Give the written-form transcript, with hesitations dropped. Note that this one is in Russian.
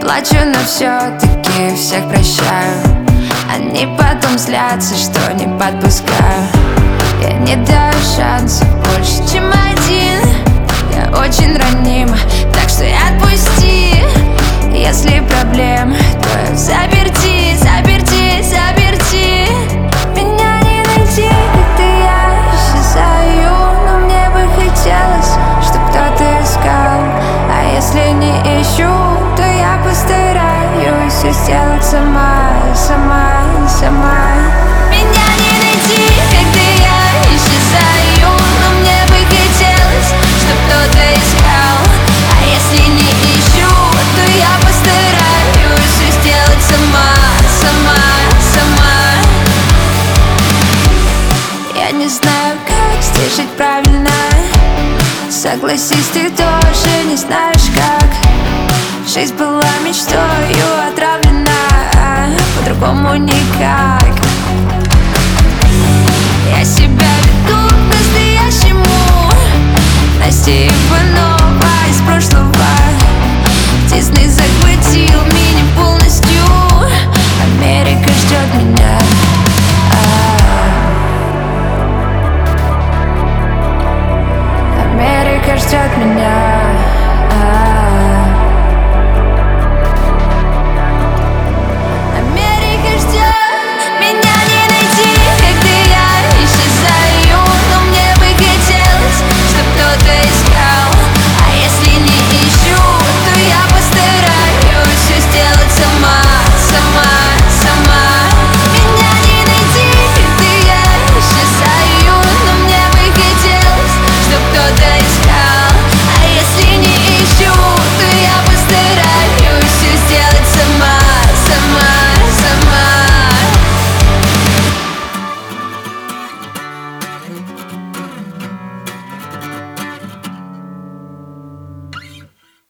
плачу, но все-таки всех прощаю. Они потом злятся, что не подпускаю. Я не даю шансов больше, чем один. Я очень ранима, так что отпусти. Если проблем, то заперти, заперти, заперти. Меня не найти, это я исчезаю. Но мне бы хотелось, чтоб кто-то искал. А если не ищу, то я постараюсь все сделать сама, сама, сама. Меня не найти, когда я исчезаю. Но мне бы хотелось, чтоб кто-то искал. А если не ищу, то я постараюсь все сделать сама, сама, сама. Я не знаю, как здесь жить правильно. Согласись, ты тоже не знаешь как. Жизнь была мечтою отравлена, по-другому никак. Я себя веду по-настоящему, Настя Иванова.